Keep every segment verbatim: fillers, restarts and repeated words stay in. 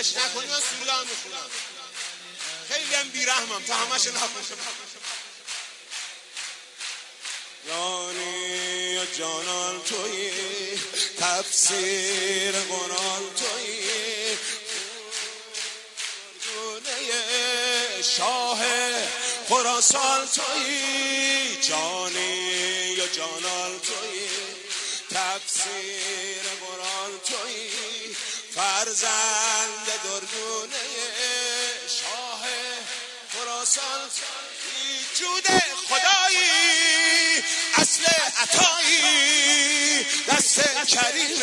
ولش نکنی من سرودم میخونم. خیلی هم بیرحمم تا همش نخونم. یعنی جانان تویی، تفسیر قرآن تویی، گونه شاه خراسان تویی. جانی یا جانان تویی، تفسیر قرآن تویی، فرزند دردونه شاه خراسان تویی. جود خدایی، اصل عطایی، دست کریم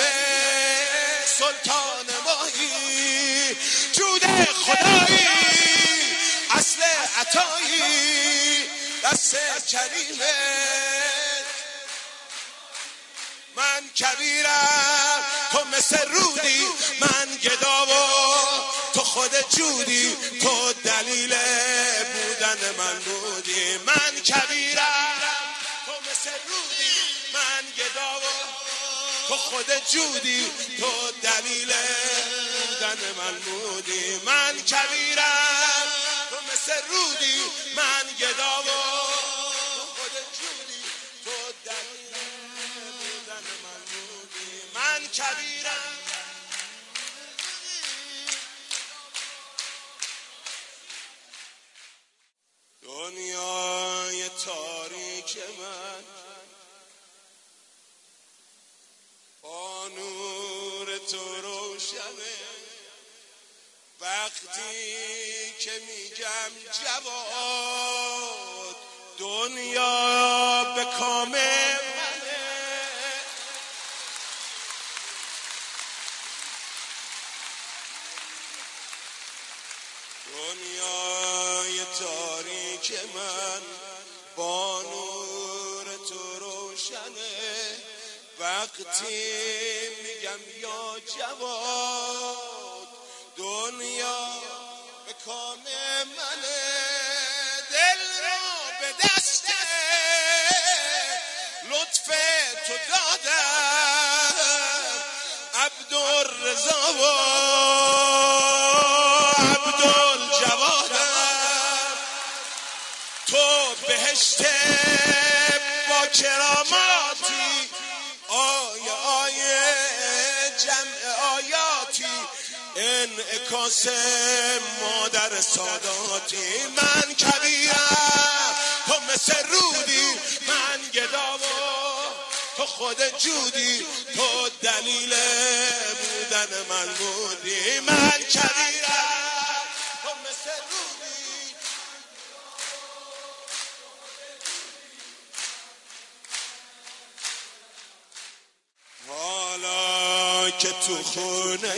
سلطان ماهی. جود خدایی، اصل عطایی، دست کریم. من کبیرم تو مثل رودی، من گدا و تو خود جودی، تو دلیل بودن من بودی. من کبیرم تو مثل رودی، من گدا و تو خود جودی، تو دلیل بودن من بودی. من کبیرم تو مثل رودی، من گدا و تو خود جودی، تو دلیل بودن من بودی. من کبیرم. دنیای تاریک من با نور تو روشنه. وقتی که میگم جواد، دنیا به کام منه. دنیای تاریک من با نور تو روشنه. وقتی میگم یا جواد، دنیا به کام منه. دل رو به دست لطف تو دادم، عبدالرضا و عبدالجوادم. تو بهشت با کراماتی، آیه آیه جمع آیاتی، انعکاس مادر ساداتی. من کبیرم تو مثل رودی، من گدا و تو خود جودی، تو دلیل بودن من بودی. من کبیرم تو مثل رودی. حالا که تو خونه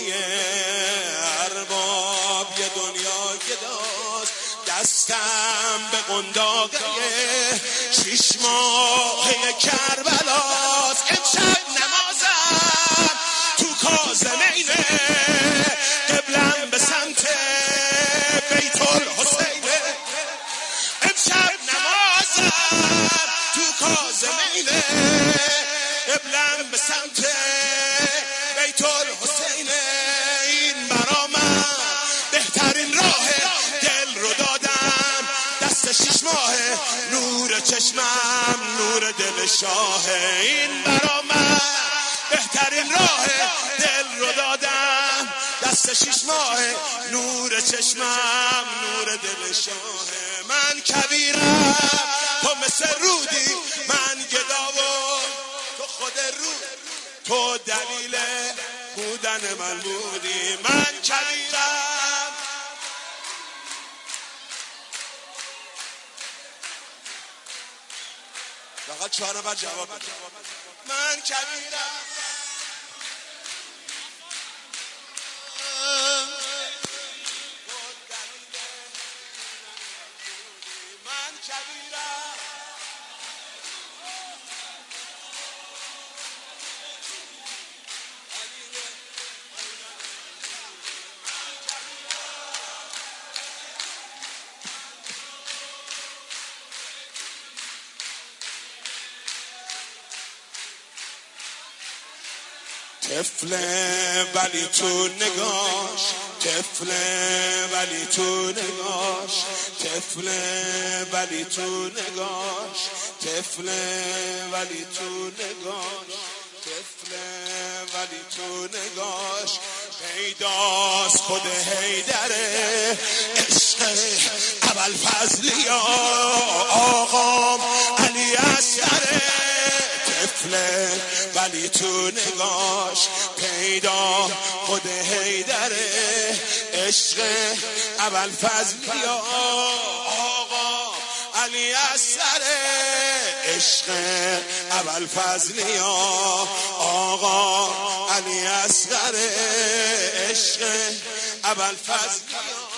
ارباب یه دنیا گداست، دستم به قنداقه شیش ماهه کربلاست. امشب نمازم تو کاظمینه، قبلم به سمت بیت الحسینه. امشب نمازم تو کاظمینه، قبلم به سمت بیت الحسینه. این برا من بهترین راهه، دل رو دادم دست شیش ماهه، نور چشمم نور دل شاهه. این برا من بهترین راهه، دل رو دادم دست شیش ماهه، نور چشمم نور دل شاهه. من کبیرم تو مثل رودی، من گدا و تو خود رود، تو دلیل بودن من بودی. من کبیرم. فقط چهار نفر جواب بده. من کبیرم. من کبیرم. طفله ولی تو نگاش طفله ولی تو نگاش، طفله ولی تو نگاش، طفله ولی تو نگاش، طفله ولی تو نگاش. پیداست خود حیدره، عشق ابوالفضلی آقام علی اصغره. طفله ولی تو نگاش، پیدا خود حیدره، عشق ابوالفضلی آقا علی اصغره، عشق ابوالفضلی آقا علی اصغره، عشق ابوالفضلی.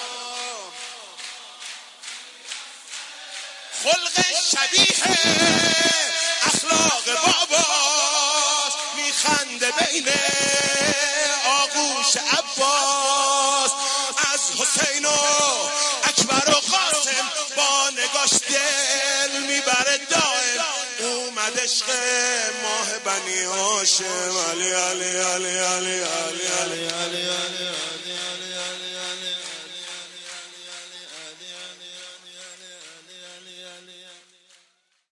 خلق شبیه اخلاق باباست، میخنده بین آغوش عباس. از حسین و اکبر و قاسم با نگاش دل میبره دائم. اومد عشق ماه بنی هاشم علی علی علی علی